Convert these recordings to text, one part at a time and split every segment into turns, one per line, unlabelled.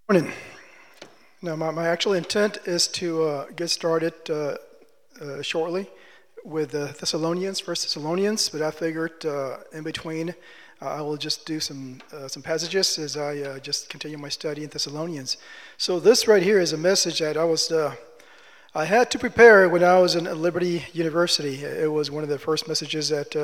Morning. Now, my actual intent is to get started shortly with Thessalonians, First Thessalonians, but I figured in between I will just do some passages as I just continue my study in Thessalonians. So this right here is a message that I had to prepare when I was in Liberty University. It was one of the first messages that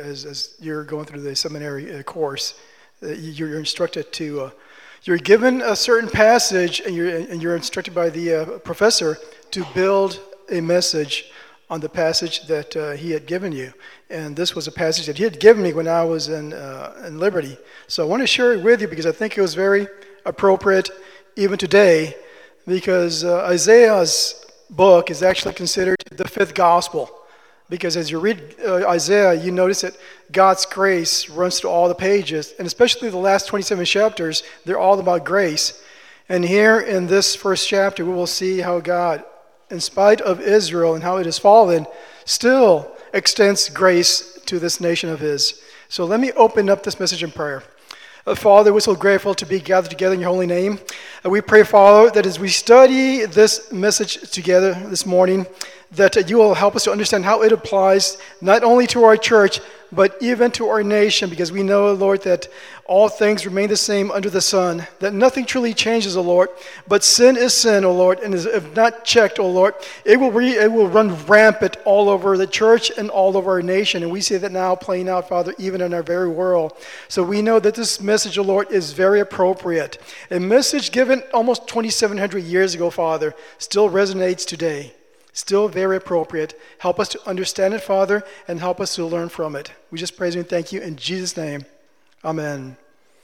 as you're going through the seminary course, you're instructed to. You're given a certain passage, and you're instructed by the professor to build a message on the passage that he had given you. And this was a passage that he had given me when I was in Liberty. So I want to share it with you because I think it was very appropriate even today, because Isaiah's book is actually considered the fifth gospel. Because as you read Isaiah, you notice that God's grace runs through all the pages, and especially the last 27 chapters, they're all about grace. And here in this first chapter, we will see how God, in spite of Israel and how it has fallen, still extends grace to this nation of his. So let me open up this message in prayer. Father, we're so grateful to be gathered together in your holy name. We pray, Father, that as we study this message together this morning, that you will help us to understand how it applies not only to our church, but even to our nation, because we know, Lord, that all things remain the same under the sun, that nothing truly changes, O Lord, but sin is sin, O Lord, and if not checked, O Lord, it will run rampant all over the church and all over our nation, and we see that now playing out, Father, even in our very world. So we know that this message, O Lord, is very appropriate. A message given almost 2,700 years ago, Father, still resonates today. Still very appropriate. Help us to understand it, Father, and help us to learn from it. We just praise you and thank you in Jesus' name. Amen.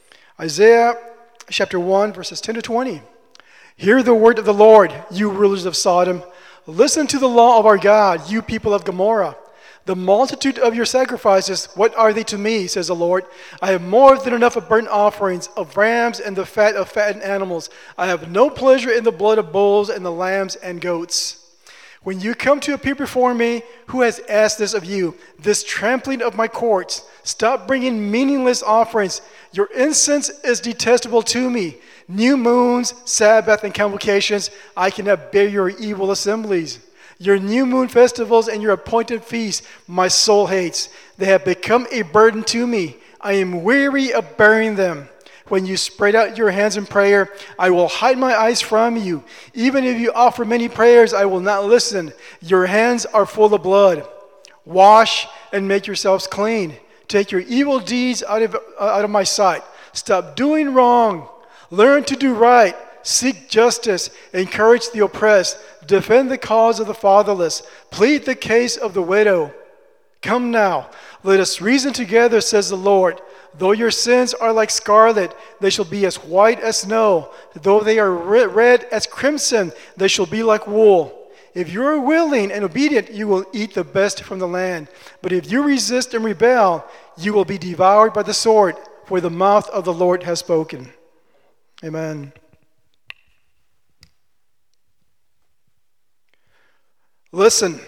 Isaiah chapter 1, verses 10 to 20. Hear the word of the Lord, you rulers of Sodom. Listen to the law of our God, you people of Gomorrah. The multitude of your sacrifices, what are they to me, says the Lord? I have more than enough of burnt offerings, of rams and the fat of fattened animals. I have no pleasure in the blood of bulls and the lambs and goats. When you come to appear before me, who has asked this of you? This trampling of my courts. Stop bringing meaningless offerings. Your incense is detestable to me. New moons, Sabbath, and convocations, I cannot bear your evil assemblies. Your new moon festivals and your appointed feasts, my soul hates. They have become a burden to me. I am weary of bearing them. When you spread out your hands in prayer, I will hide my eyes from you. Even if you offer many prayers, I will not listen. Your hands are full of blood. Wash and make yourselves clean. Take your evil deeds out of my sight. Stop doing wrong. Learn to do right. Seek justice. Encourage the oppressed. Defend the cause of the fatherless. Plead the case of the widow. Come now, let us reason together, says the Lord. Though your sins are like scarlet, they shall be as white as snow. Though they are red as crimson, they shall be like wool. If you are willing and obedient, you will eat the best from the land. But if you resist and rebel, you will be devoured by the sword, for the mouth of the Lord has spoken. Amen. Listen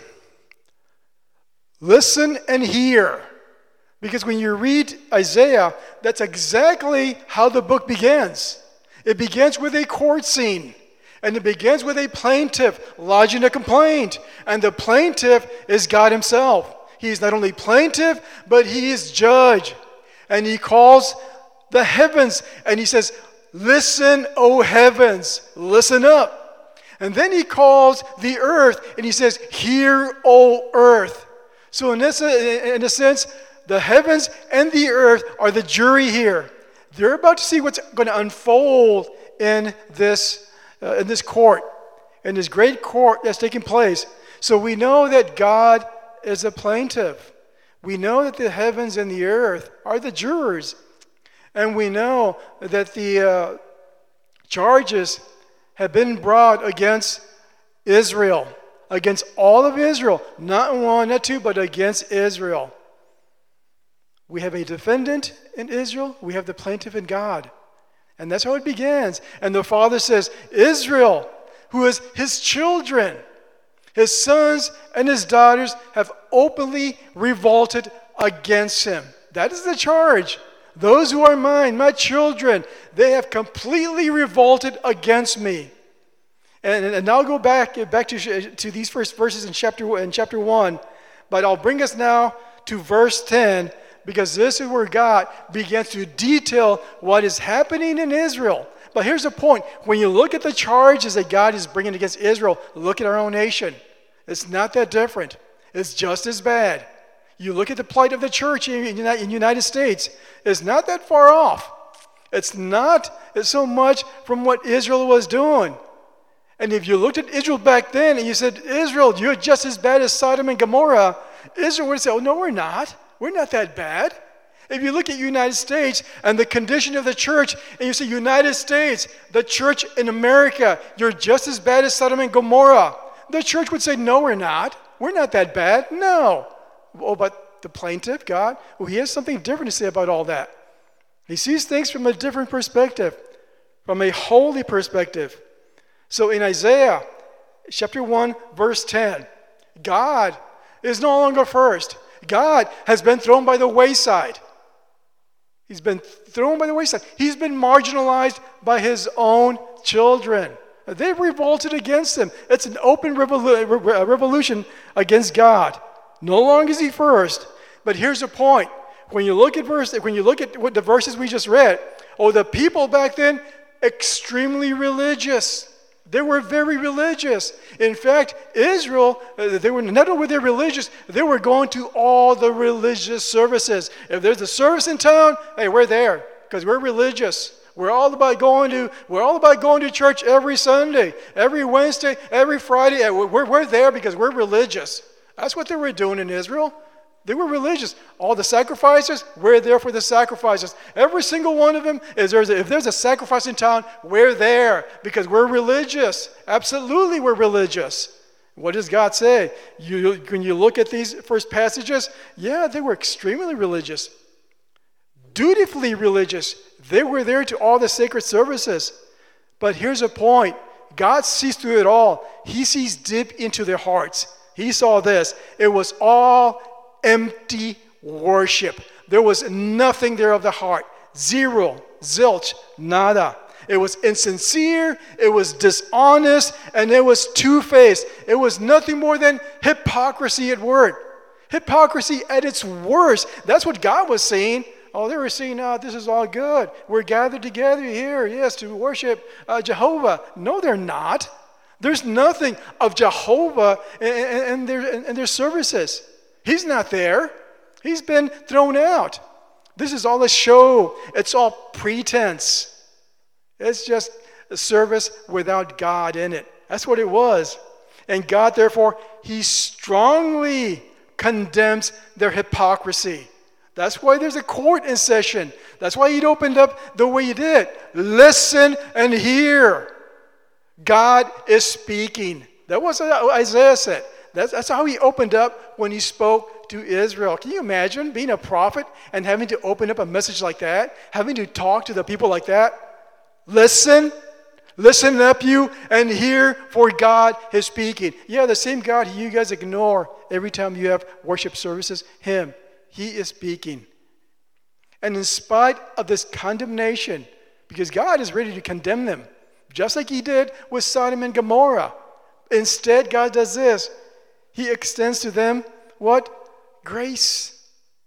and hear. Because when you read Isaiah, that's exactly how the book begins. It begins with a court scene. And it begins with a plaintiff lodging a complaint. And the plaintiff is God himself. He is not only plaintiff, but he is judge. And he calls the heavens and he says, listen, O heavens, listen up. And then he calls the earth and he says, hear, O earth. So in a sense, the heavens and the earth are the jury here. They're about to see what's going to unfold in this court, in this great court that's taking place. So we know that God is a plaintiff. We know that the heavens and the earth are the jurors. And we know that the charges have been brought against Israel, against all of Israel, not one, not two, but against Israel. We have a defendant in Israel. We have the plaintiff in God. And that's how it begins. And the Father says, Israel, who is his children, his sons and his daughters have openly revolted against him. That is the charge. Those who are mine, my children, they have completely revolted against me. And I'll go back to these first verses in chapter 1, but I'll bring us now to verse 10, because this is where God begins to detail what is happening in Israel. But here's the point. When you look at the charges that God is bringing against Israel, look at our own nation. It's not that different. It's just as bad. You look at the plight of the church in the United States, it's not that far off. It's not so much from what Israel was doing. And if you looked at Israel back then and you said, Israel, you're just as bad as Sodom and Gomorrah, Israel would say, oh, no, we're not. We're not that bad. If you look at the United States and the condition of the church, and you say, United States, the church in America, you're just as bad as Sodom and Gomorrah, the church would say, no, we're not. We're not that bad. No. Oh, but the plaintiff, God, well, he has something different to say about all that. He sees things from a different perspective, from a holy perspective. So in Isaiah chapter 1, verse 10, God is no longer first. God has been thrown by the wayside. He's been thrown by the wayside. He's been marginalized by his own children. They've revolted against him. It's an open revolution against God. No longer is he first. But here's the point. When you look at what the verses we just read, the people back then, extremely religious. They were very religious. In fact, Israel, they were not only religious, they were going to all the religious services. If there's a service in town, hey, we're there because we're religious. We're all about going to church every Sunday, every Wednesday, every Friday. We're there because we're religious. That's what they were doing in Israel. They were religious. All the sacrifices, we're there for the sacrifices. Every single one of them, if there's a sacrifice in town, we're there because we're religious. Absolutely, we're religious. What does God say? When you look at these first passages, yeah, they were extremely religious. Dutifully religious. They were there to all the sacred services. But here's a point. God sees through it all. He sees deep into their hearts. He saw this. It was all empty worship. There was nothing there of the heart. Zero, zilch, nada. It was insincere, it was dishonest, and it was two-faced. It was nothing more than hypocrisy at work. Hypocrisy at its worst. That's what God was saying. Oh, they were saying, this is all good. We're gathered together here, yes, to worship Jehovah. No, they're not. There's nothing of Jehovah in their services. He's not there. He's been thrown out. This is all a show. It's all pretense. It's just a service without God in it. That's what it was. And God, therefore, he strongly condemns their hypocrisy. That's why there's a court in session. That's why he opened up the way he did. Listen and hear. God is speaking. That was what Isaiah said. That's how he opened up when he spoke to Israel. Can you imagine being a prophet and having to open up a message like that? Having to talk to the people like that? Listen up you and hear, for God is speaking. Yeah, the same God you guys ignore every time you have worship services, him. He is speaking. And in spite of this condemnation, because God is ready to condemn them, just like he did with Sodom and Gomorrah. Instead, God does this. He extends to them what? Grace.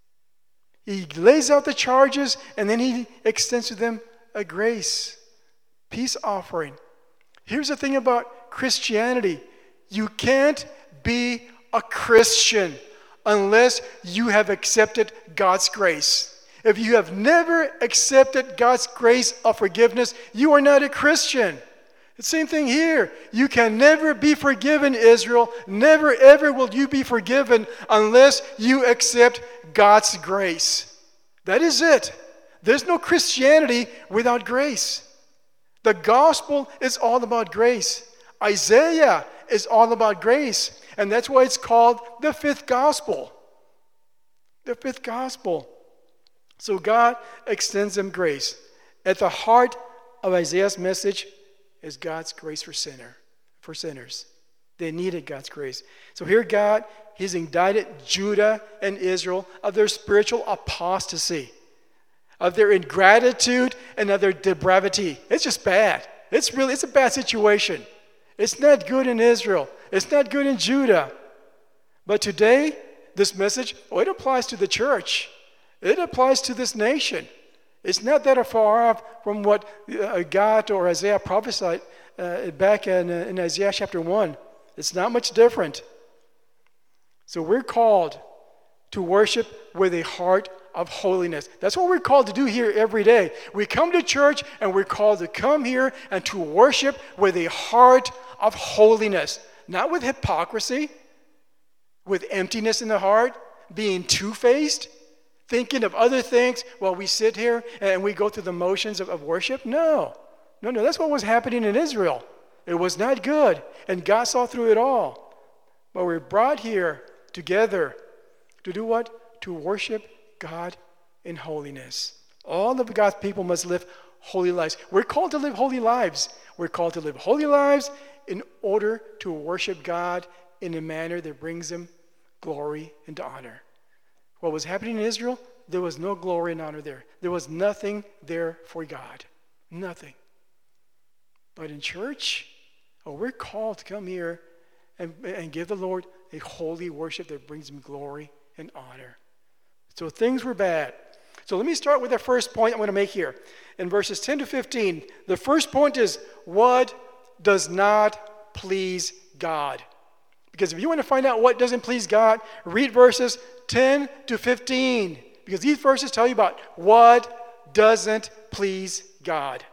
He lays out the charges and then he extends to them a grace. Peace offering. Here's the thing about Christianity. You can't be a Christian unless you have accepted God's grace. If you have never accepted God's grace of forgiveness, you are not a Christian. The same thing here. You can never be forgiven, Israel. Never ever will you be forgiven unless you accept God's grace. That is it. There's no Christianity without grace. The gospel is all about grace. Isaiah is all about grace. And that's why it's called the fifth gospel. The fifth gospel. So God extends them grace. At the heart of Isaiah's message is God's grace for sinners. They needed God's grace. So here God, he's indicted Judah and Israel of their spiritual apostasy. of their ingratitude and of their depravity. It's just bad. It's a bad situation. It's not good in Israel. It's not good in Judah. But today, this message, it applies to the church. It applies to this nation. It's not that far off from what God or Isaiah prophesied back in Isaiah chapter 1. It's not much different. So we're called to worship with a heart of holiness. That's what we're called to do here every day. We come to church and we're called to come here and to worship with a heart of holiness. Not with hypocrisy, with emptiness in the heart, being two-faced, thinking of other things while we sit here and we go through the motions of worship. No, that's what was happening in Israel. It was not good, and God saw through it all. But we're brought here together to do what? To worship God in holiness. All of God's people must live holy lives. We're called to live holy lives. We're called to live holy lives in order to worship God in a manner that brings him glory and honor. What was happening in Israel, there was no glory and honor there. There was nothing there for God. Nothing. But in church, we're called to come here and give the Lord a holy worship that brings him glory and honor. So things were bad. So let me start with the first point I'm going to make here. In verses 10 to 15, the first point is what does not please God. Because if you want to find out what doesn't please God, read verses 10 to 15. Because these verses tell you about what doesn't please God.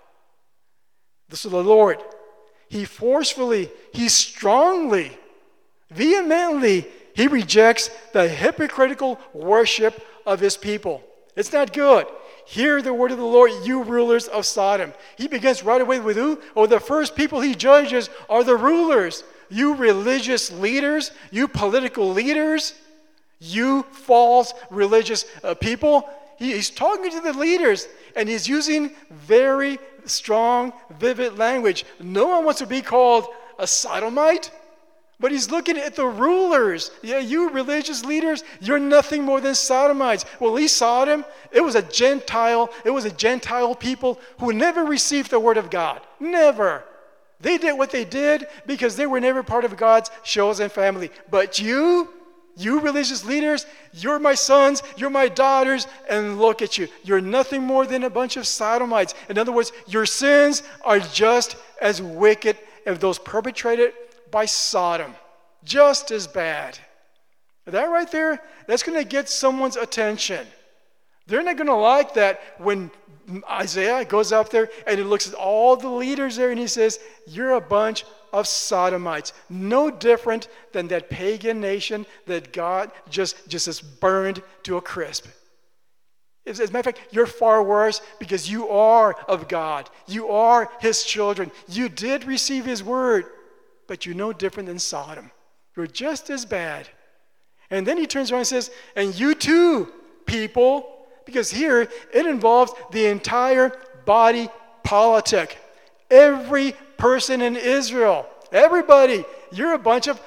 This is the Lord. He forcefully, he strongly, vehemently, he rejects the hypocritical worship of his people. It's not good. Hear the word of the Lord, you rulers of Sodom. He begins right away with who? The first people he judges are the rulers. You religious leaders, you political leaders, you false religious people. He's talking to the leaders, and he's using very strong, vivid language. No one wants to be called a sodomite, but he's looking at the rulers. Yeah, you religious leaders, you're nothing more than sodomites. Well, at least Sodom, it was a Gentile people who never received the word of God. Never. They did what they did because they were never part of God's chosen family. But you religious leaders, you're my sons, you're my daughters, and look at you. You're nothing more than a bunch of sodomites. In other words, your sins are just as wicked as those perpetrated by Sodom. Just as bad. That right there, that's going to get someone's attention. They're not going to like that when Isaiah goes up there and he looks at all the leaders there and he says, you're a bunch of sodomites. No different than that pagan nation that God just burned to a crisp. As a matter of fact, you're far worse because you are of God. You are his children. You did receive his word, but you're no different than Sodom. You're just as bad. And then he turns around and says, and you too, people, because here it involves the entire body politic. Every person in Israel, everybody, you're a bunch of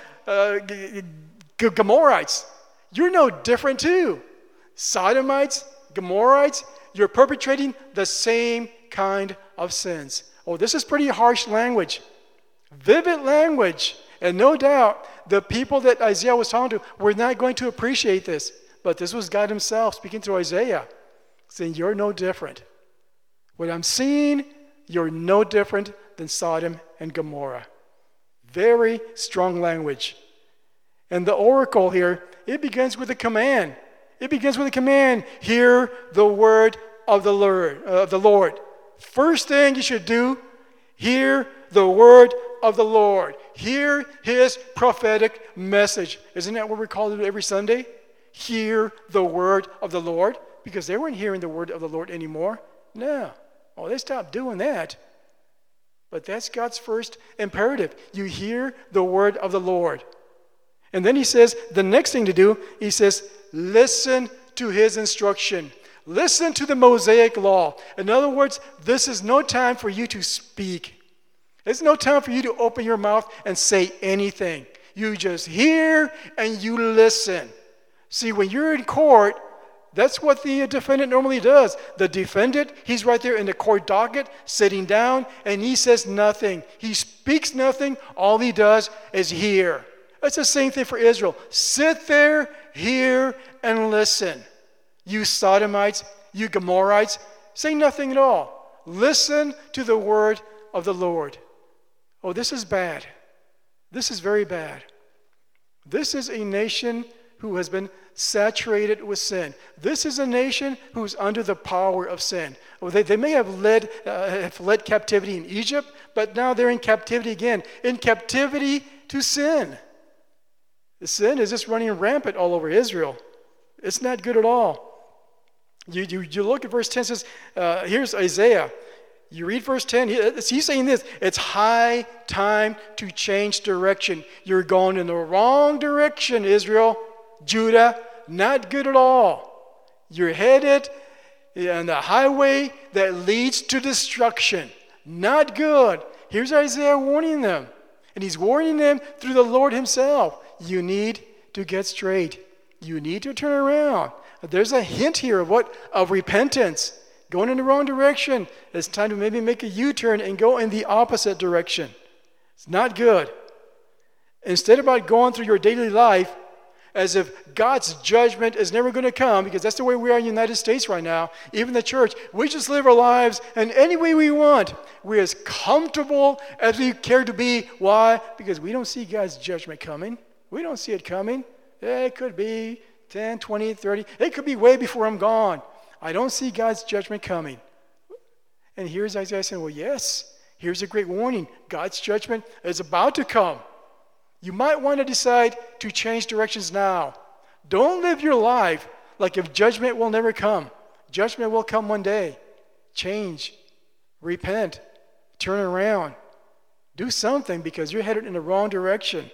Gomorrites. You're no different too. Sodomites, Gomorrites, you're perpetrating the same kind of sins. Oh, this is pretty harsh language. Vivid language. And no doubt, the people that Isaiah was talking to were not going to appreciate this. But this was God himself speaking to Isaiah, saying, you're no different. What I'm seeing, you're no different than Sodom and Gomorrah. Very strong language. And the oracle here, it begins with a command. It begins with a command. Hear the word of the Lord. First thing you should do, hear the word of the Lord. Hear his prophetic message. Isn't that what we're called to do every Sunday? Hear the word of the Lord. Because they weren't hearing the word of the Lord anymore. No. Oh, they stopped doing that. But that's God's first imperative. You hear the word of the Lord. And then he says, the next thing to do, he says, listen to his instruction. Listen to the Mosaic law. In other words, this is no time for you to speak. It's no time for you to open your mouth and say anything. You just hear and you listen. See, when you're in court, That's what the defendant normally does. The defendant, he's right there in the court docket, sitting down, and he says nothing. He speaks nothing. All he does is hear. It's the same thing for Israel. Sit there, hear, and listen. You Sodomites, you Gomorrites, say nothing at all. Listen to the word of the Lord. Oh, this is bad. This is very bad. This is a nation who has been saturated with sin. This is a nation who's under the power of sin. Oh, they may have led captivity in Egypt, but now they're in captivity again. In captivity to sin. The sin is just running rampant all over Israel. It's not good at all. You look at verse 10, it says, here's Isaiah. You read verse 10, he's saying this, it's high time to change direction. You're going in the wrong direction, Israel, Judah, not good at all. You're headed on the highway that leads to destruction. Not good. Here's Isaiah warning them. And he's warning them through the Lord himself. You need to get straight. You need to turn around. There's a hint here of repentance. Going in the wrong direction. It's time to maybe make a U-turn and go in the opposite direction. It's not good. Instead of going through your daily life as if God's judgment is never going to come, because that's the way we are in the United States right now, even the church, we just live our lives in any way we want. We're as comfortable as we care to be. Why? Because we don't see God's judgment coming. We don't see it coming. It could be 10, 20, 30. It could be way before I'm gone. I don't see God's judgment coming. And here's Isaiah saying, well, yes, here's a great warning. God's judgment is about to come. You might want to decide to change directions now. Don't live your life like if judgment will never come. Judgment will come one day. Change. Repent. Turn around. Do something because you're headed in the wrong direction.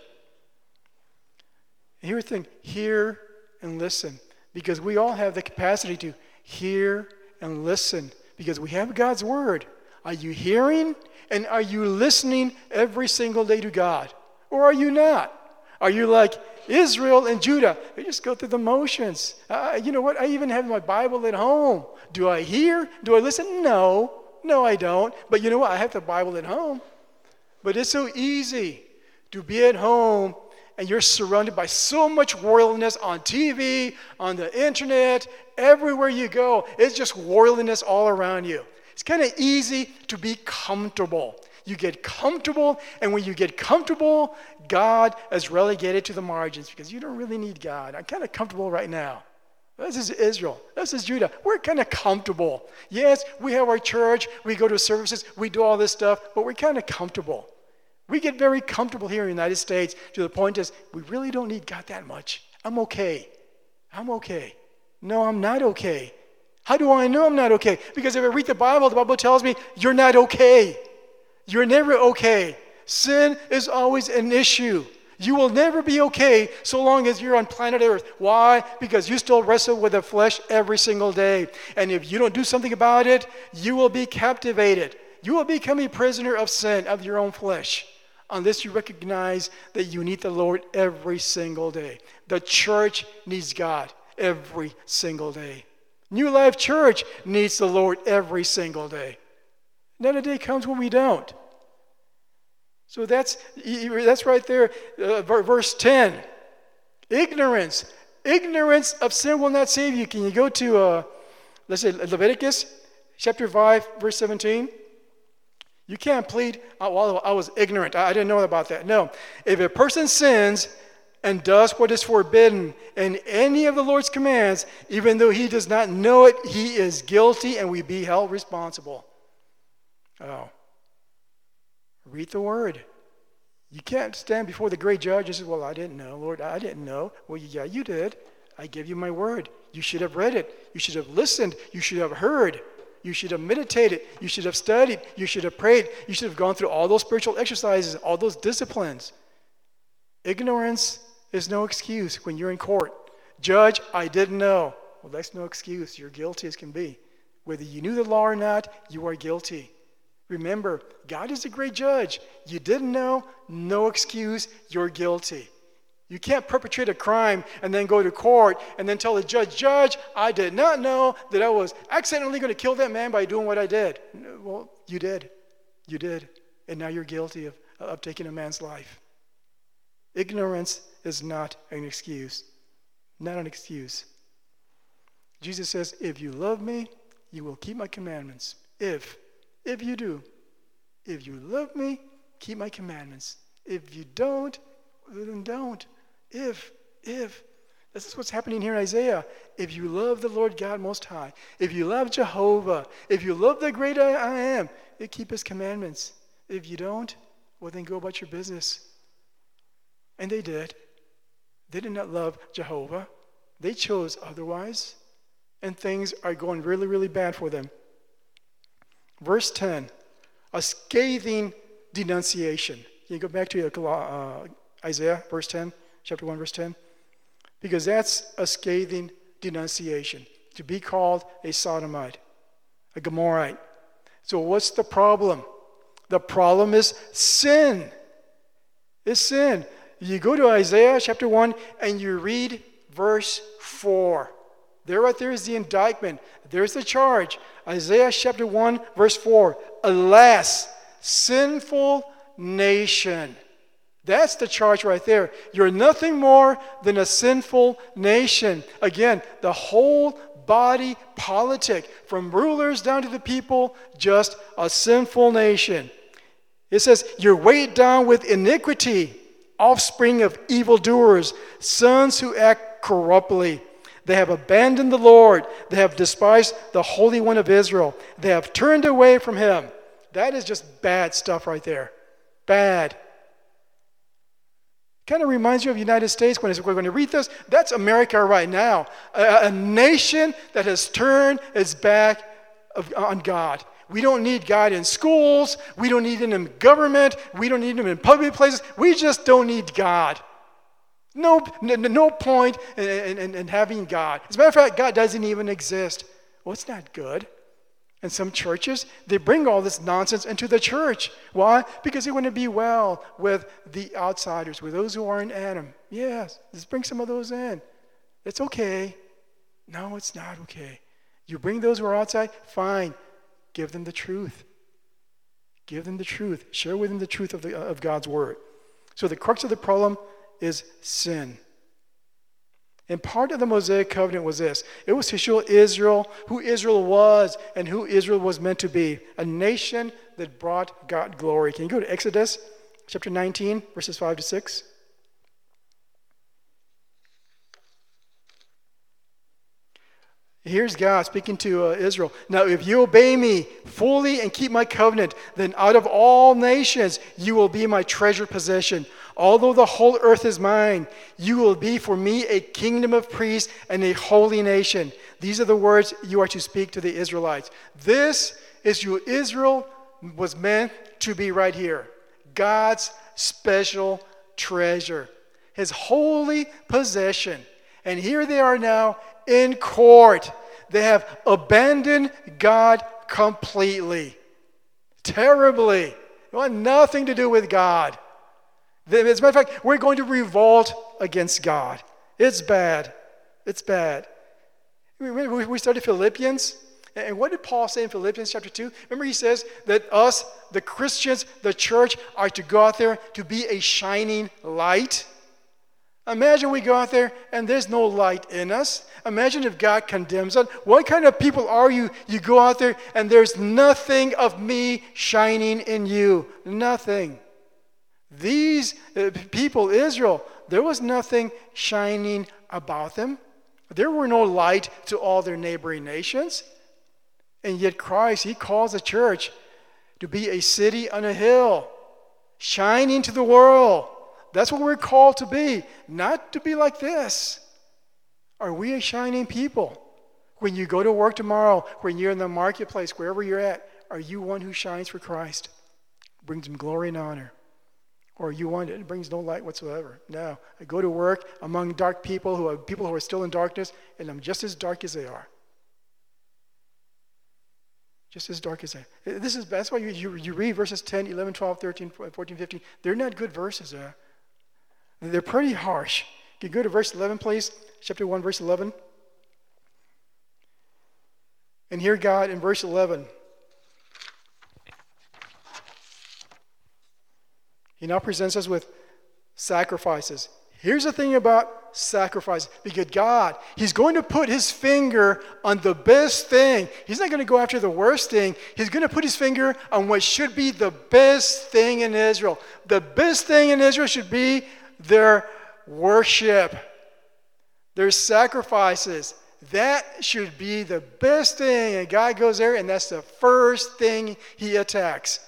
And here's the thing. Hear and listen. Because we all have the capacity to hear and listen. Because we have God's word. Are you hearing and are you listening every single day to God? Or are you not? Are you like Israel and Judah? They just go through the motions. You know what? I even have my Bible at home. Do I hear? Do I listen? No, I don't. But you know what? I have the Bible at home. But it's so easy to be at home and you're surrounded by so much worldliness on TV, on the internet, everywhere you go. It's just worldliness all around you. It's kind of easy to be comfortable. You get comfortable, and when you get comfortable, God is relegated to the margins because you don't really need God. I'm kind of comfortable right now. This is Israel. This is Judah. We're kind of comfortable. Yes, we have our church. We go to services. We do all this stuff, but we're kind of comfortable. We get very comfortable here in the United States to the point is we really don't need God that much. I'm okay. No, I'm not okay. How do I know I'm not okay? Because if I read the Bible tells me you're not okay. You're never okay. Sin is always an issue. You will never be okay so long as you're on planet Earth. Why? Because you still wrestle with the flesh every single day. And if you don't do something about it, you will be captivated. You will become a prisoner of sin, of your own flesh, unless you recognize that you need the Lord every single day. The church needs God every single day. New Life Church needs the Lord every single day. Then a day comes when we don't. So that's right there, verse 10. Ignorance of sin will not save you. Can you go to, let's say, Leviticus chapter 5, verse 17? You can't plead, well, I was ignorant. I didn't know about that. No. If a person sins and does what is forbidden in any of the Lord's commands, even though he does not know it, he is guilty and will be held responsible. Oh. Read the word. You can't stand before the great judge and say, well, I didn't know, Lord, I didn't know. Well, yeah, you did. I gave you my word. You should have read it. You should have listened. You should have heard. You should have meditated. You should have studied. You should have prayed. You should have gone through all those spiritual exercises, all those disciplines. Ignorance is no excuse when you're in court. Judge, I didn't know. Well, that's no excuse. You're guilty as can be. Whether you knew the law or not, you are guilty. Remember, God is a great judge. You didn't know, no excuse, you're guilty. You can't perpetrate a crime and then go to court and then tell the judge, Judge, I did not know that I was accidentally going to kill that man by doing what I did. Well, you did. You did. And now you're guilty of taking a man's life. Ignorance is not an excuse. Not an excuse. Jesus says, if you love me, you will keep my commandments. If you do. If you love me, keep my commandments. If you don't, then don't. If. This is what's happening here in Isaiah. If you love the Lord God Most High, if you love Jehovah, if you love the great I am, you keep his commandments. If you don't, well, then go about your business. And they did. They did not love Jehovah. They chose otherwise. And things are going really, really bad for them. Verse 10, a scathing denunciation. Can you go back to Isaiah, verse 10, chapter 1, verse 10? Because that's a scathing denunciation. To be called a sodomite, a Gomorrite. So what's the problem? The problem is sin. It's sin. You go to Isaiah chapter 1 and you read verse 4. There right there is the indictment. There's the charge. Isaiah chapter 1 verse 4. Alas, sinful nation. That's the charge right there. You're nothing more than a sinful nation. Again, the whole body politic, from rulers down to the people, just a sinful nation. It says, you're weighed down with iniquity, offspring of evildoers, sons who act corruptly. They have abandoned the Lord. They have despised the Holy One of Israel. They have turned away from him. That is just bad stuff right there. Bad. Kind of reminds you of the United States when we're going to read this. That's America right now. A nation that has turned its back on God. We don't need God in schools. We don't need him in government. We don't need him in public places. We just don't need God. No point in having God. As a matter of fact, God doesn't even exist. Well, it's not good. And some churches, they bring all this nonsense into the church. Why? Because they want to be well with the outsiders, with those who are in Adam. Yes, let's bring some of those in. It's okay. No, it's not okay. You bring those who are outside, fine. Give them the truth. Give them the truth. Share with them the truth of God's word. So the crux of the problem is sin. And part of the Mosaic covenant was this. It was to show Israel who Israel was and who Israel was meant to be. A nation that brought God glory. Can you go to Exodus chapter 19, verses 5 to 6? Here's God speaking to Israel. Now, if you obey me fully and keep my covenant, then out of all nations you will be my treasured possession. Although the whole earth is mine, you will be for me a kingdom of priests and a holy nation. These are the words you are to speak to the Israelites. This is who Israel was meant to be right here. God's special treasure. His holy possession. And here they are now in court. They have abandoned God completely. Terribly. They want nothing to do with God. As a matter of fact, we're going to revolt against God. It's bad. It's bad. We studied Philippians. And what did Paul say in Philippians chapter 2? Remember he says that us, the Christians, the church, are to go out there to be a shining light. Imagine we go out there and there's no light in us. Imagine if God condemns us. What kind of people are you? You go out there and there's nothing of me shining in you. Nothing. These people, Israel, there was nothing shining about them. There were no light to all their neighboring nations. And yet Christ, he calls the church to be a city on a hill, shining to the world. That's what we're called to be, not to be like this. Are we a shining people? When you go to work tomorrow, when you're in the marketplace, wherever you're at, are you one who shines for Christ? Brings him glory and honor. Or are you one that brings no light whatsoever? No. I go to work among dark people who are still in darkness, and I'm just as dark as they are. Just as dark as they are. That's why you read verses 10, 11, 12, 13, 14, 15. They're not good verses. They're pretty harsh. Can you go to verse 11, please? Chapter 1, verse 11. And here God in verse 11, He now presents us with sacrifices. Here's the thing about sacrifice. Because God, He's going to put His finger on the best thing. He's not going to go after the worst thing. He's going to put His finger on what should be the best thing in Israel. The best thing in Israel should be their worship, their sacrifices. That should be the best thing. And God goes there, and that's the first thing He attacks.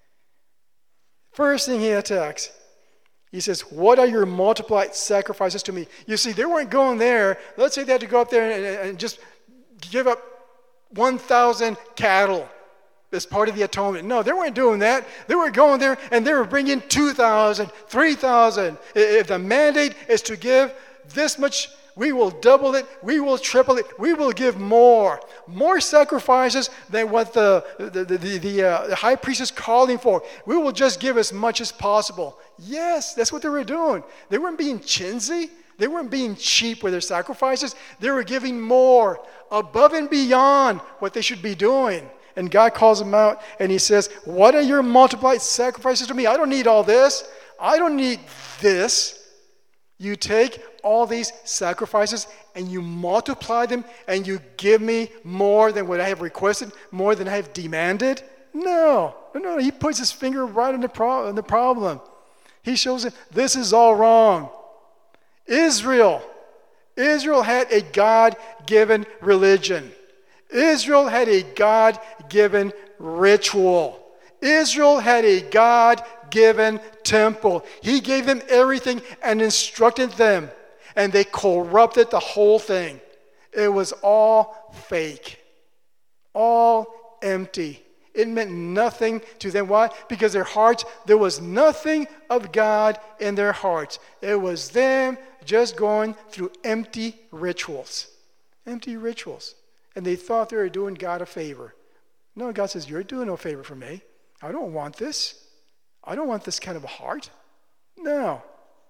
First thing He attacks. He says, what are your multiplied sacrifices to me? You see, they weren't going there. Let's say they had to go up there and just give up 1,000 cattle as part of the atonement. No, they weren't doing that. They were going there and they were bringing 2,000, 3,000. If the mandate is to give this much, we will double it, we will triple it, we will give more. More sacrifices than what the high priest is calling for. We will just give as much as possible. Yes, that's what they were doing. They weren't being chintzy. They weren't being cheap with their sacrifices. They were giving more, above and beyond what they should be doing. And God calls them out and He says, what are your multiplied sacrifices to me? I don't need all this. I don't need this. You take all these sacrifices and you multiply them and you give me more than what I have requested, more than I have demanded? No. He puts His finger right on the problem. He shows that this is all wrong. Israel had a God-given religion. Israel had a God-given ritual. Israel had a God-given temple. He gave them everything and instructed them, and they corrupted the whole thing. It was all fake, all empty. It meant nothing to them. Why? Because their hearts, there was nothing of God in their hearts. It was them just going through empty rituals. Empty rituals. And they thought they were doing God a favor. No, God says, you're doing no favor for me. I don't want this. I don't want this kind of a heart. No.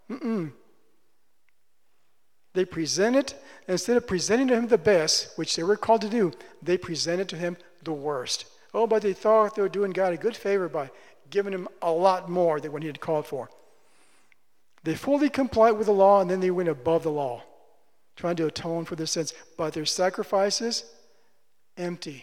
They presented, instead of presenting to Him the best, which they were called to do, they presented to Him the worst. Oh, but they thought they were doing God a good favor by giving Him a lot more than what He had called for. They fully complied with the law, and then they went above the law, trying to atone for their sins. But their sacrifices, empty.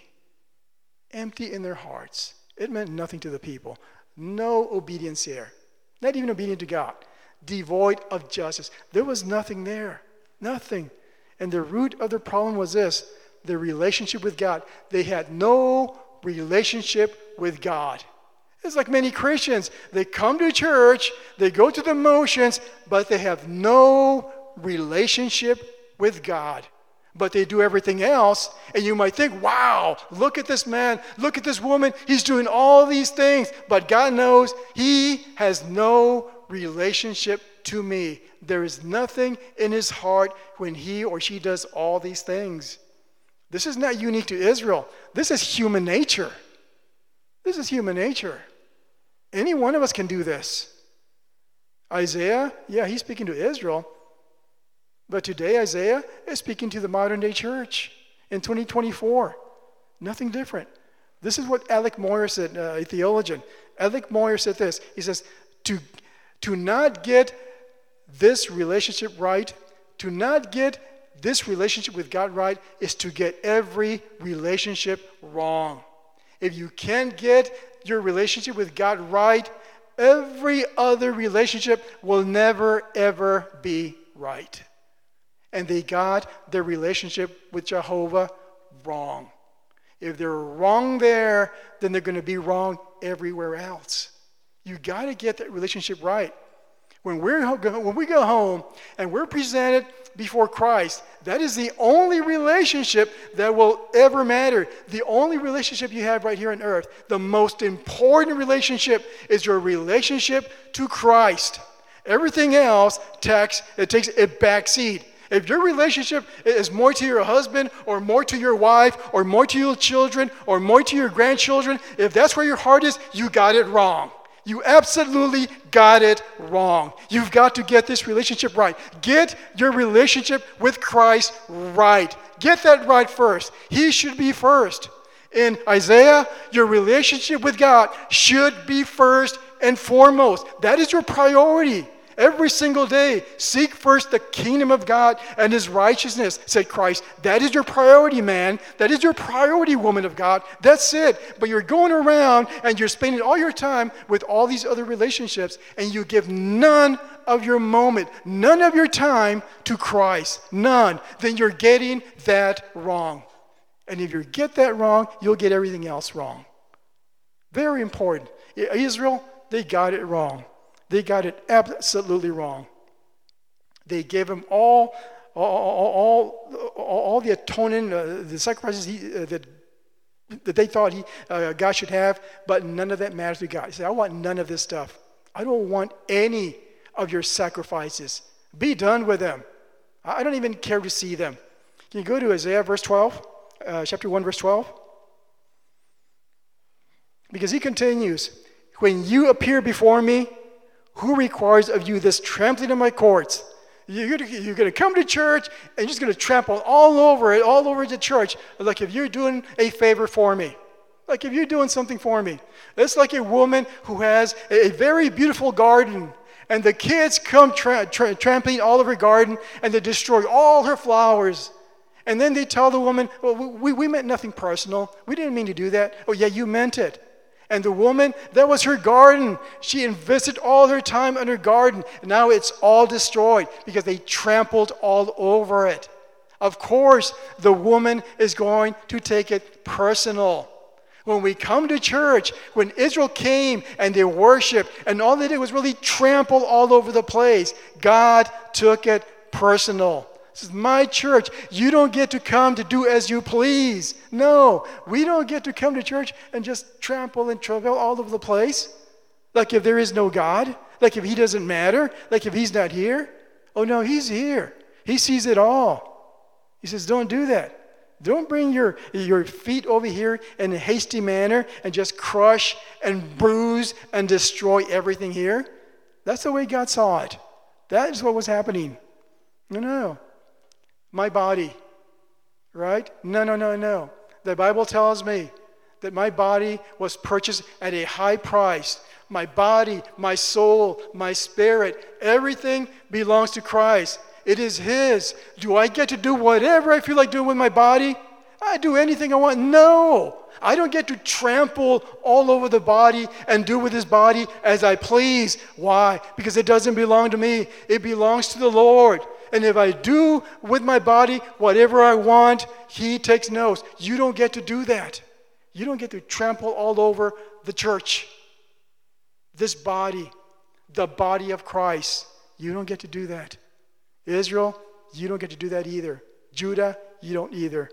Empty in their hearts. It meant nothing to the people. No obedience here. Not even obedient to God. Devoid of justice. There was nothing there. Nothing. And the root of the problem was this: the relationship with God. They had no relationship with God. It's like many Christians. They come to church, they go through the motions, but they have no relationship with God. But they do everything else, and you might think, wow, look at this man, look at this woman, he's doing all these things, but God knows he has no relationship to me. There is nothing in his heart when he or she does all these things. This is not unique to Israel. This is human nature. This is human nature. Any one of us can do this. Isaiah, yeah, he's speaking to Israel. But today Isaiah is speaking to the modern day church in 2024. Nothing different. This is what Alec Moyer said, a theologian. Alec Moyer said this. He says, to not get this relationship right, to not get this relationship with God right, is to get every relationship wrong. If you can't get your relationship with God right, every other relationship will never, ever be right. And they got their relationship with Jehovah wrong. If they're wrong there, then they're going to be wrong everywhere else. You got to get that relationship right. When we go home and we're presented before Christ, that is the only relationship that will ever matter. The only relationship you have right here on earth. The most important relationship is your relationship to Christ. Everything else takes a backseat. If your relationship is more to your husband or more to your wife or more to your children or more to your grandchildren, if that's where your heart is, you got it wrong. You absolutely got it wrong. You've got to get this relationship right. Get your relationship with Christ right. Get that right first. He should be first. In Isaiah, your relationship with God should be first and foremost. That is your priority. Every single day, seek first the kingdom of God and his righteousness, said Christ. That is your priority, man. That is your priority, woman of God. That's it. But you're going around and you're spending all your time with all these other relationships, and you give none of your moment, none of your time to Christ. None. Then you're getting that wrong. And if you get that wrong, you'll get everything else wrong. Very important. Israel, they got it wrong. They got it absolutely wrong. They gave him all the atoning, the sacrifices that they thought God should have, but none of that matters to God. He said, I want none of this stuff. I don't want any of your sacrifices. Be done with them. I don't even care to see them. Can you go to Isaiah verse 12, chapter 1, verse 12? Because he continues, when you appear before me, who requires of you this trampling of my courts? You're going to come to church and you're just going to trample all over the church, like if you're doing a favor for me. Like if you're doing something for me. It's like a woman who has a very beautiful garden, and the kids come trampling all over her garden, and they destroy all her flowers. And then they tell the woman, well, we meant nothing personal. We didn't mean to do that. Oh, yeah, you meant it. And the woman, that was her garden. She invested all her time in her garden. And now it's all destroyed because they trampled all over it. Of course, the woman is going to take it personal. When we come to church, when Israel came and they worshiped, and all they did was really trample all over the place, God took it personal. This is my church. You don't get to come to do as you please. No, we don't get to come to church and just trample and travel all over the place. Like if there is no God. Like if he doesn't matter. Like if he's not here. Oh no, he's here. He sees it all. He says, don't do that. Don't bring your feet over here in a hasty manner and just crush and bruise and destroy everything here. That's the way God saw it. That is what was happening. No. My body, right? No. The Bible tells me that my body was purchased at a high price. My body, my soul, my spirit, everything belongs to Christ. It is his. Do I get to do whatever I feel like doing with my body? I do anything I want. No. I don't get to trample all over the body and do with his body as I please. Why? Because it doesn't belong to me. It belongs to the Lord. And if I do with my body whatever I want, he takes notes. You don't get to do that. You don't get to trample all over the church. This body, the body of Christ. You don't get to do that. Israel, you don't get to do that either. Judah, you don't either.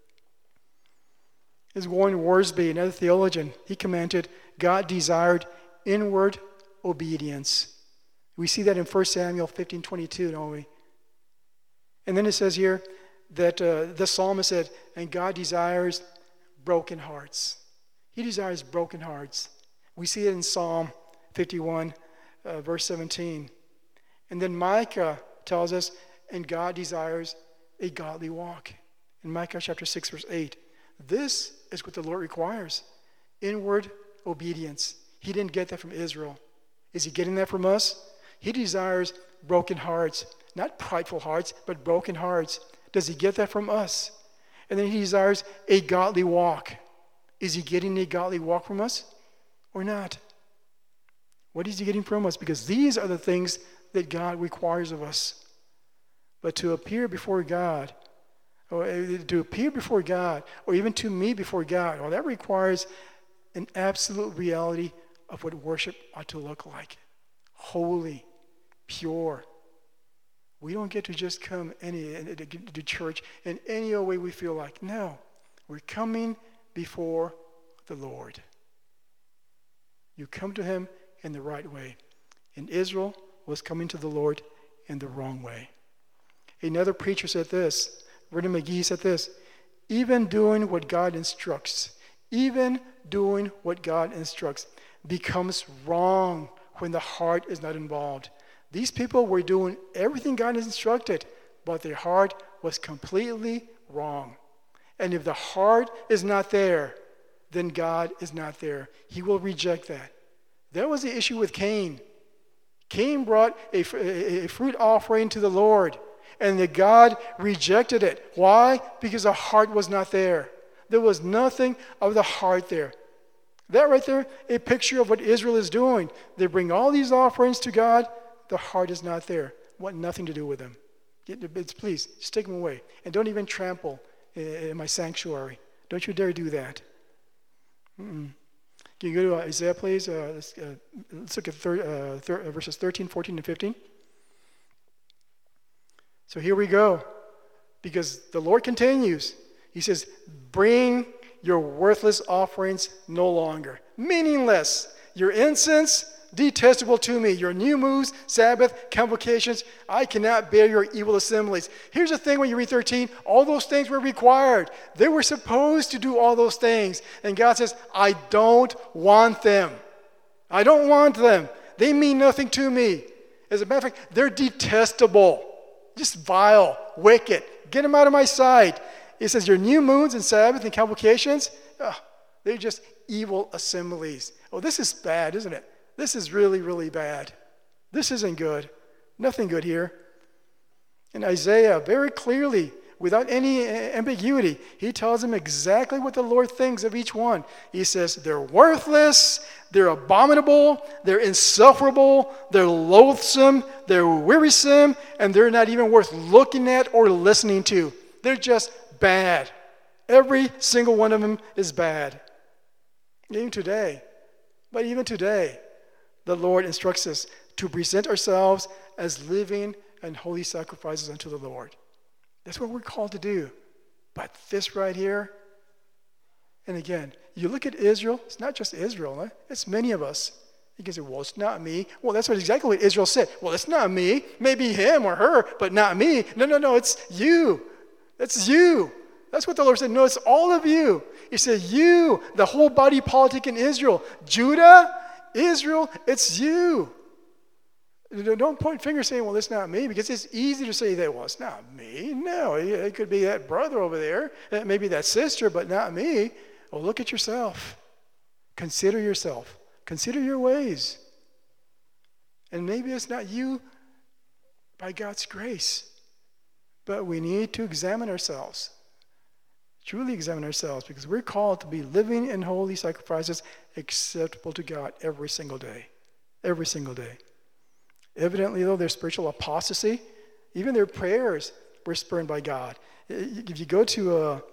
As Warren Worsby, another theologian, he commented, God desired inward obedience. We see that in 1 Samuel 15:22, don't we? And then it says here that the psalmist said, and God desires broken hearts. He desires broken hearts. We see it in Psalm 51, verse 17. And then Micah tells us, and God desires a godly walk. In Micah chapter 6, verse 8. This is what the Lord requires. Inward obedience. He didn't get that from Israel. Is he getting that from us? He desires broken hearts. Not prideful hearts, but broken hearts. Does he get that from us? And then he desires a godly walk. Is he getting a godly walk from us or not? What is he getting from us? Because these are the things that God requires of us. But to appear before God, or even to me before God, well, that requires an absolute reality of what worship ought to look like. Holy, pure. We don't get to just come to church in any way we feel like. No, we're coming before the Lord. You come to him in the right way. And Israel was coming to the Lord in the wrong way. Another preacher said this, Vernon McGee said this, even doing what God instructs, becomes wrong when the heart is not involved. These people were doing everything God has instructed, but their heart was completely wrong. And if the heart is not there, then God is not there. He will reject that. That was the issue with Cain. Cain brought a fruit offering to the Lord, and the God rejected it. Why? Because the heart was not there. There was nothing of the heart there. That right there, a picture of what Israel is doing. They bring all these offerings to God. The heart is not there. Want nothing to do with them. Please, just take them away. And don't even trample in my sanctuary. Don't you dare do that. Can you go to Isaiah, please? Let's look at verses 13, 14, and 15. So here we go. Because the Lord continues. He says, bring your worthless offerings no longer. Meaningless. Your incense, detestable to me. Your new moves, Sabbath, convocations, I cannot bear your evil assemblies. Here's the thing when you read 13, all those things were required. They were supposed to do all those things. And God says, I don't want them. I don't want them. They mean nothing to me. As a matter of fact, they're detestable. Just vile, wicked. Get them out of my sight. It says your new moons and Sabbath and convocations, they're just evil assemblies. Oh, this is bad, isn't it? This is really, really bad. This isn't good. Nothing good here. And Isaiah, very clearly, without any ambiguity, he tells them exactly what the Lord thinks of each one. He says, they're worthless, they're abominable, they're insufferable, they're loathsome, they're wearisome, and they're not even worth looking at or listening to. They're just bad. Every single one of them is bad. Even today, the Lord instructs us to present ourselves as living and holy sacrifices unto the Lord. That's what we're called to do. But this right here, and again, you look at Israel, it's not just Israel, it's many of us. You can say, well, it's not me. Well, that's exactly what Israel said. Well, it's not me. Maybe him or her, but not me. No, it's you. It's you. That's what the Lord said. No, it's all of you. He said, you, the whole body politic in Israel. Judah, Israel, it's you. Don't point fingers saying, well, it's not me, because it's easy to say that, well, it's not me. No, it could be that brother over there, maybe that sister, but not me. Well, look at yourself. Consider yourself. Consider your ways. And maybe it's not you by God's grace, but we need to examine ourselves. Truly examine ourselves, because we're called to be living and holy sacrifices acceptable to God every single day. Every single day. Evidently, though, there's spiritual apostasy. Even their prayers were spurned by God. If you go to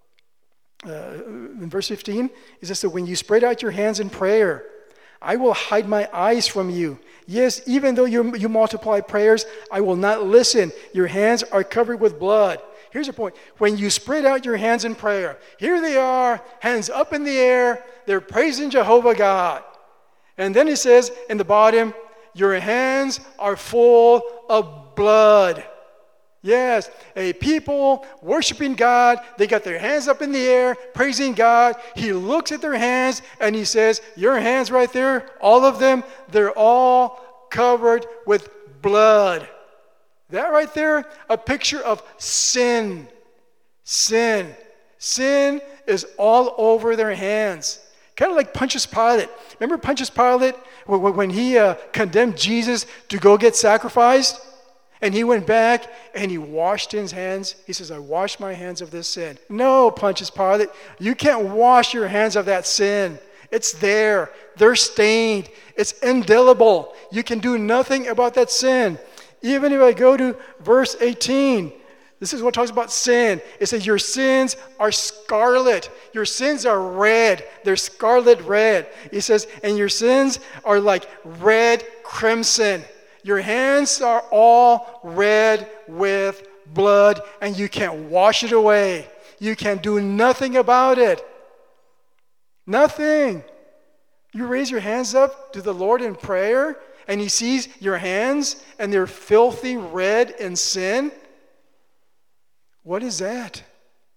in verse 15, it says, so when you spread out your hands in prayer, I will hide my eyes from you. Yes, even though you multiply prayers, I will not listen. Your hands are covered with blood. Here's the point. When you spread out your hands in prayer, here they are, hands up in the air, they're praising Jehovah God. And then it says in the bottom, your hands are full of blood. Yes, a people worshiping God, they got their hands up in the air, praising God. He looks at their hands and he says, your hands right there, all of them, they're all covered with blood. That right there, a picture of sin. Sin. Sin is all over their hands. Kind of like Pontius Pilate. Remember Pontius Pilate when he condemned Jesus to go get sacrificed? And he went back and he washed his hands. He says, I wash my hands of this sin. No, Pontius Pilate, you can't wash your hands of that sin. It's there. They're stained. It's indelible. You can do nothing about that sin. Even if I go to verse 18, this is what talks about sin. It says, your sins are scarlet. Your sins are red. They're scarlet red. It says, and your sins are like red crimson. Your hands are all red with blood, and you can't wash it away. You can do nothing about it. Nothing. You raise your hands up to the Lord in prayer, and he sees your hands, and they're filthy red in sin. What is that?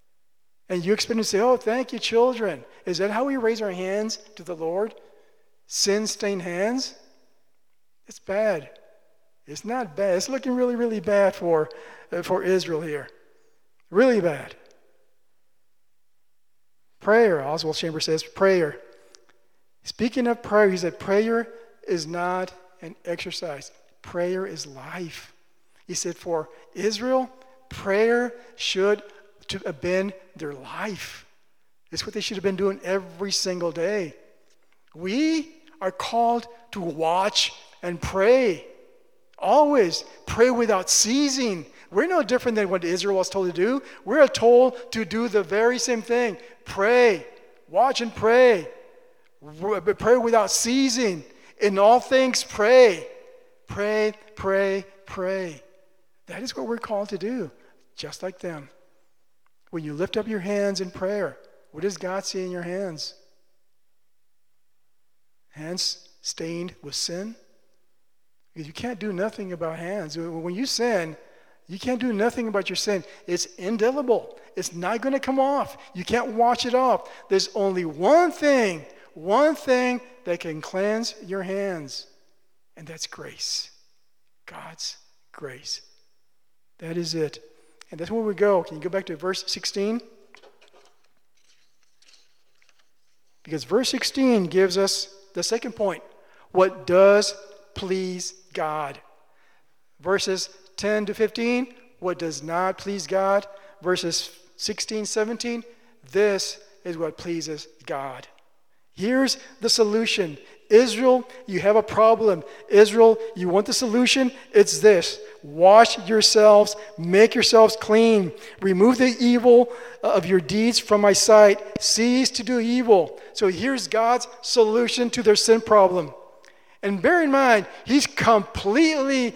And you expect to say, oh, thank you, children. Is that how we raise our hands to the Lord? sin-stained hands, it's bad. It's not bad. It's looking really, really bad for Israel here. Really bad. Prayer, Oswald Chambers says, prayer. Speaking of prayer, he said, prayer is not an exercise. Prayer is life. He said, for Israel, prayer should have been their life. It's what they should have been doing every single day. We are called to watch and pray. Always pray without ceasing. We're no different than what Israel was told to do. We're told to do the very same thing. Pray. Watch and pray. Pray without ceasing. In all things, pray. Pray, pray, pray. That is what we're called to do, just like them. When you lift up your hands in prayer, what does God see in your hands? Hands stained with sin? Because you can't do nothing about hands. When you sin, you can't do nothing about your sin. It's indelible. It's not going to come off. You can't wash it off. There's only one thing that can cleanse your hands, and that's grace. God's grace. That is it. And that's where we go. Can you go back to verse 16? Because verse 16 gives us the second point. What does please God? Verses 10 to 15, what does not please God? Verses 16, 17, this is what pleases God. Here's the solution. Israel, you have a problem. Israel, you want the solution? It's this. Wash yourselves, make yourselves clean. Remove the evil of your deeds from my sight. Cease to do evil. So here's God's solution to their sin problem. And bear in mind, he's completely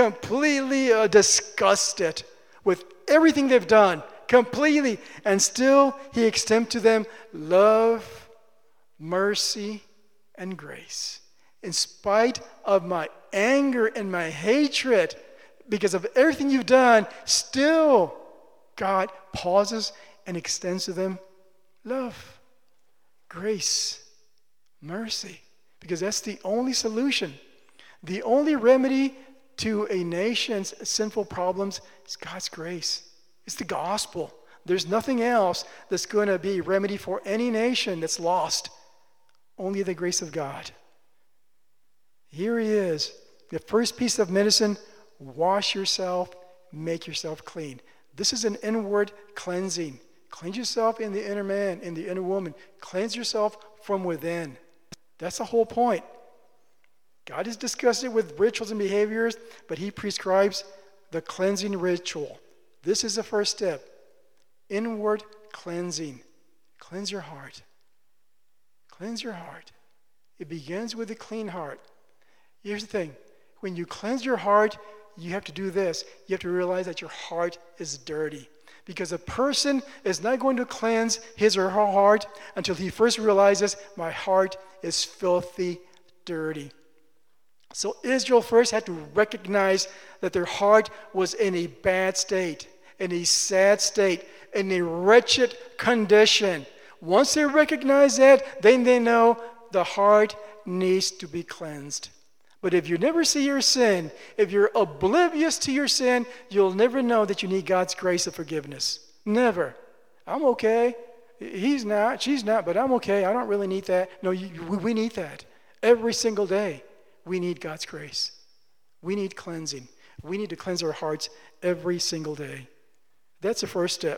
disgusted with everything they've done. Completely. And still he extends to them love, mercy, and grace. In spite of my anger and my hatred, because of everything you've done, still God pauses and extends to them love, grace, mercy. Because that's the only solution. The only remedy to a nation's sinful problems is God's grace. It's the gospel. There's nothing else that's going to be remedy for any nation that's lost. Only the grace of God. Here he is. The first piece of medicine, wash yourself, make yourself clean. This is an inward cleansing. Cleanse yourself in the inner man, in the inner woman. Cleanse yourself from within. That's the whole point. God is disgusted with rituals and behaviors, but he prescribes the cleansing ritual. This is the first step. Inward cleansing. Cleanse your heart. Cleanse your heart. It begins with a clean heart. Here's the thing. When you cleanse your heart, you have to do this. You have to realize that your heart is dirty. Because a person is not going to cleanse his or her heart until he first realizes, my heart is filthy, dirty. So Israel first had to recognize that their heart was in a bad state, in a sad state, in a wretched condition. Once they recognize that, then they know the heart needs to be cleansed. But if you never see your sin, if you're oblivious to your sin, you'll never know that you need God's grace of forgiveness. Never. I'm okay. He's not, she's not, but I'm okay. I don't really need that. No, we need that. Every single day, we need God's grace. We need cleansing. We need to cleanse our hearts every single day. That's the first step.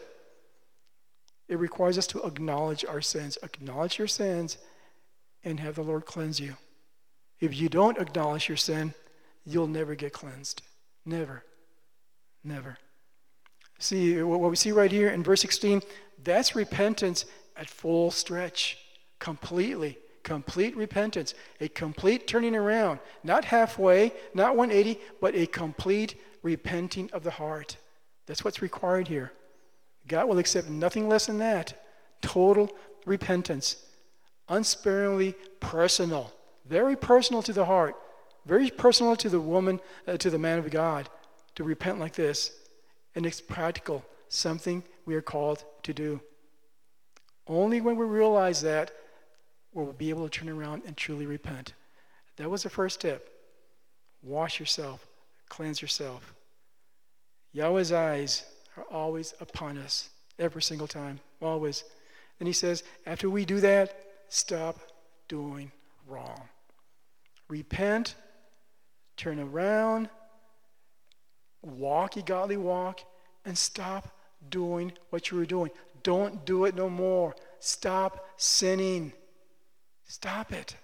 It requires us to acknowledge our sins. Acknowledge your sins and have the Lord cleanse you. If you don't acknowledge your sin, you'll never get cleansed. Never. Never. See, what we see right here in verse 16, that's repentance at full stretch. Completely. Complete repentance. A complete turning around. Not halfway, not 180, but a complete repenting of the heart. That's what's required here. God will accept nothing less than that. Total repentance. Unsparingly personal. Very personal to the heart. Very personal to the woman, to the man of God. To repent like this. And it's practical. Something we are called to do. Only when we realize that will be able to turn around and truly repent. That was the first step. Wash yourself. Cleanse yourself. Yahweh's eyes are always upon us. Every single time. Always. Then he says, after we do that, stop doing wrong. Repent. Turn around. Walk a godly walk. And stop doing what you were doing. Don't do it no more. Stop sinning. Stop it.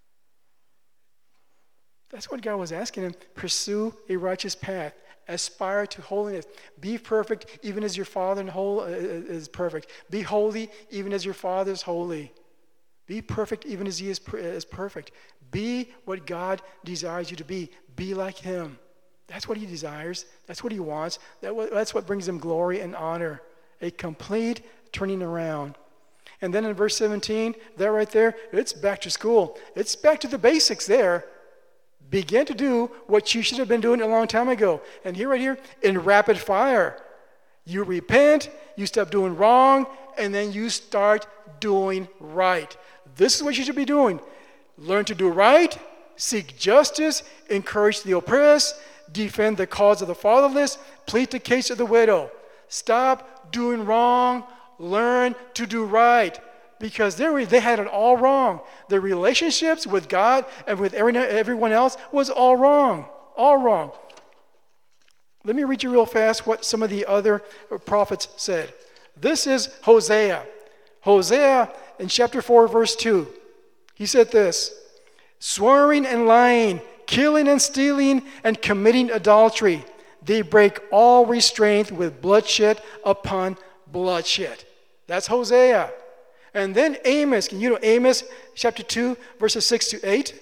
That's what God was asking him. Pursue a righteous path. Aspire to holiness. Be perfect even as your Father is perfect. Be holy even as your Father is holy. Be perfect even as he is perfect. Be what God desires you to be. Be like him. That's what he desires. That's what he wants. That's what brings him glory and honor. A complete turning around. And then in verse 17, that right there, it's back to school. It's back to the basics there. Begin to do what you should have been doing a long time ago. And here, right here, in rapid fire, you repent, you stop doing wrong, and then you start doing right. This is what you should be doing. Learn to do right, seek justice, encourage the oppressed, defend the cause of the fatherless, plead the case of the widow. Stop doing wrong, learn to do right. Because they had it all wrong. Their relationships with God and with everyone else was all wrong. All wrong. Let me read you real fast what some of the other prophets said. This is Hosea. Hosea in chapter 4, verse 2. He said this, swearing and lying, killing and stealing, and committing adultery. They break all restraint with bloodshed upon bloodshed. That's Hosea. And then Amos, you know Amos chapter 2, verses 6 to 8?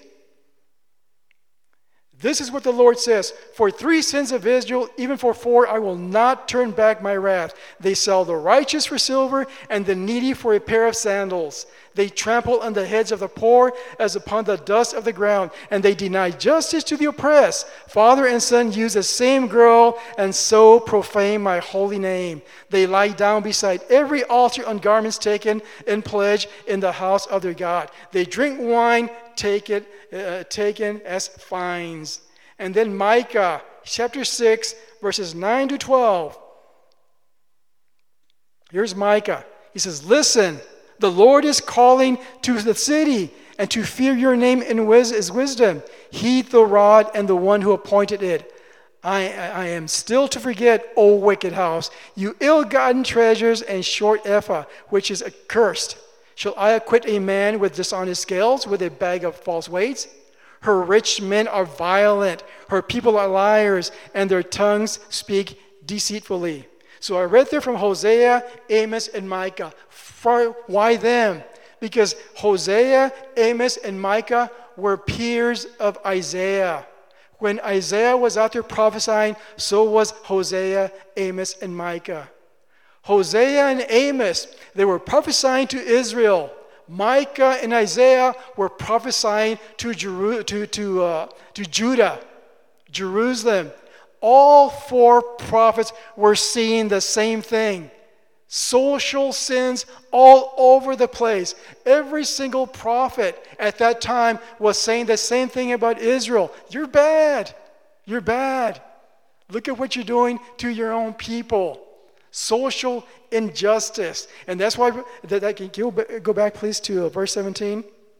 This is what the Lord says, for 3 sins of Israel, even for 4, I will not turn back my wrath. They sell the righteous for silver and the needy for a pair of sandals. They trample on the heads of the poor as upon the dust of the ground, and they deny justice to the oppressed. Father and son use the same girl and so profane my holy name. They lie down beside every altar on garments taken in pledge in the house of their God. They drink wine taken as fines. And then Micah chapter 6 verses 9 to 12. Here's Micah. He says, listen, the Lord is calling to the city, and to fear your name is wisdom. Heed the rod and the one who appointed it. I am still to forget, O wicked house, you ill-gotten treasures and short ephah, which is accursed. Shall I acquit a man with dishonest scales, with a bag of false weights? Her rich men are violent, her people are liars, and their tongues speak deceitfully. So I read there from Hosea, Amos, and Micah. Why them? Because Hosea, Amos, and Micah were peers of Isaiah. When Isaiah was out there prophesying, so was Hosea, Amos, and Micah. Hosea and Amos, they were prophesying to Israel. Micah and Isaiah were prophesying to Judah, Jerusalem. All 4 prophets were seeing the same thing. Social sins all over the place. Every single prophet at that time was saying the same thing about Israel. You're bad. You're bad. Look at what you're doing to your own people. Social injustice. And that's why, can you go back please to verse 17?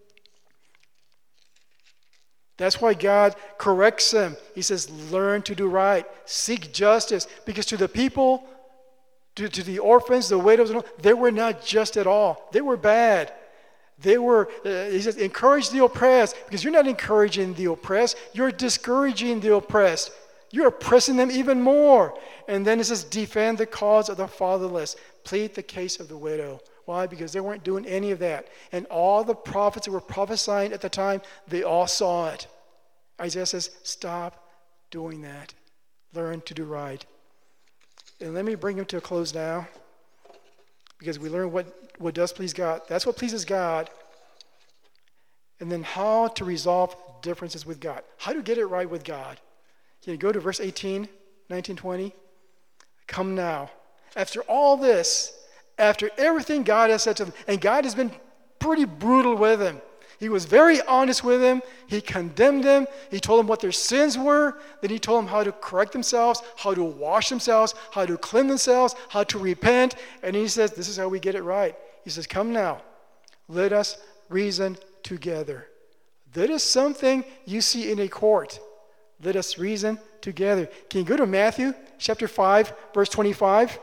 That's why God corrects them. He says, learn to do right. Seek justice. Because to the people, to the orphans, the widows, they were not just at all. They were bad. They were, he says, encourage the oppressed. Because you're not encouraging the oppressed. You're discouraging the oppressed. You're oppressing them even more. And then it says, defend the cause of the fatherless. Plead the case of the widow. Why? Because they weren't doing any of that. And all the prophets that were prophesying at the time, they all saw it. Isaiah says, stop doing that. Learn to do right. And let me bring him to a close now. Because we learn what does please God. That's what pleases God. And then how to resolve differences with God. How to get it right with God. Can you go to verse 18, 19, 20? Come now. After all this, after everything God has said to them, and God has been pretty brutal with them. He was very honest with them. He condemned them. He told them what their sins were. Then he told them how to correct themselves, how to wash themselves, how to cleanse themselves, how to repent. And he says, this is how we get it right. He says, come now, let us reason together. That is something you see in a court. Let us reason together. Can you go to Matthew chapter 5, verse 25?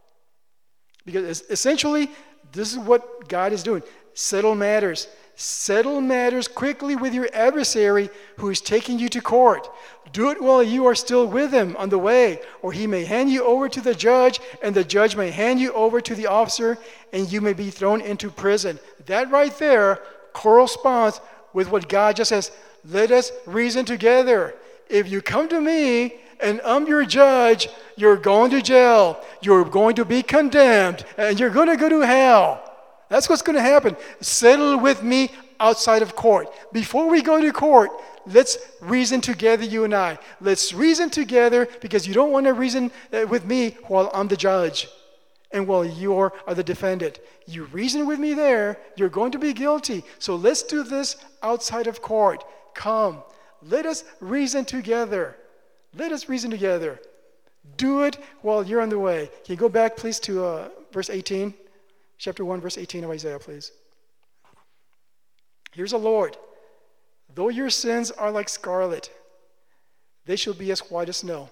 Because essentially, this is what God is doing. Settle matters. Settle matters quickly with your adversary who is taking you to court. Do it while you are still with him on the way, or he may hand you over to the judge, and the judge may hand you over to the officer, and you may be thrown into prison. That right there corresponds with what God just says. Let us reason together. If you come to me and I'm your judge, you're going to jail. You're going to be condemned, and you're going to go to hell. That's what's going to happen. Settle with me outside of court. Before we go to court, let's reason together, you and I. Let's reason together, because you don't want to reason with me while I'm the judge and while you are the defendant. You reason with me there, you're going to be guilty. So let's do this outside of court. Come, let us reason together. Let us reason together. Do it while you're on the way. Can you go back, please, to verse 18? Chapter 1, verse 18 of Isaiah, please. Here's the Lord. Though your sins are like scarlet, they shall be as white as snow.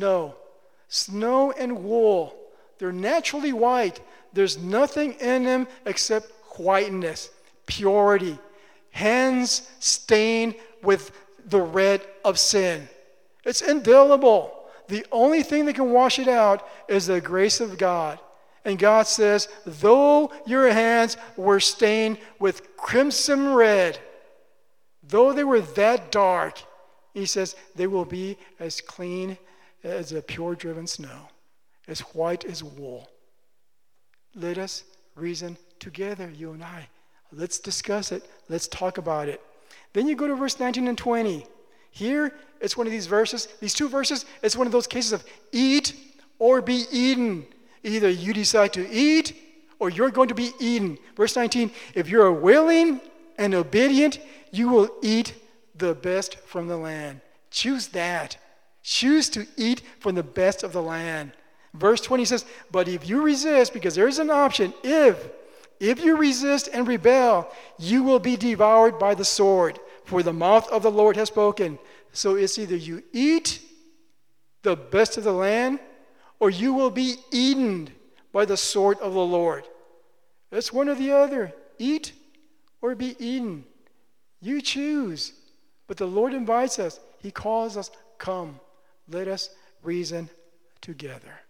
Snow and wool. They're naturally white. There's nothing in them except whiteness, purity. Hands stained with the red of sin. It's indelible. The only thing that can wash it out is the grace of God. And God says, though your hands were stained with crimson red, though they were that dark, he says, they will be as clean as a pure driven snow, as white as wool. Let us reason together, you and I. Let's discuss it. Let's talk about it. Then you go to verse 19 and 20. Here, it's one of these verses, these two verses, it's one of those cases of eat or be eaten. Either you decide to eat or you're going to be eaten. Verse 19, if you're willing and obedient, you will eat the best from the land. Choose that. Choose to eat from the best of the land. Verse 20 says, but if you resist, because there is an option, if you resist and rebel, you will be devoured by the sword, for the mouth of the Lord has spoken. So it's either you eat the best of the land, or you will be eaten by the sword of the Lord. It's one or the other. Eat or be eaten. You choose. But the Lord invites us. He calls us, come, let us reason together.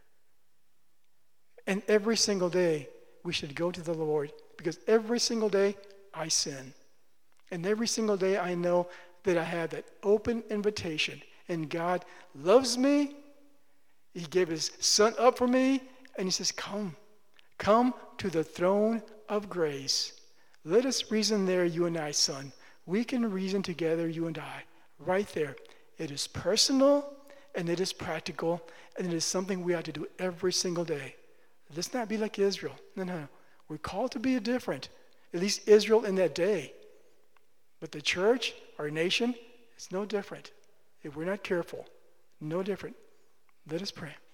And every single day, we should go to the Lord, because every single day, I sin. And every single day, I know that I have that open invitation. And God loves me. He gave his son up for me, and he says, come to the throne of grace. Let us reason there, you and I, son. We can reason together, you and I, right there. It is personal, and it is practical, and it is something we have to do every single day. Let's not be like Israel. No. We're called to be different, at least Israel in that day. But the church, our nation, is no different. If we're not careful, no different. Let us pray.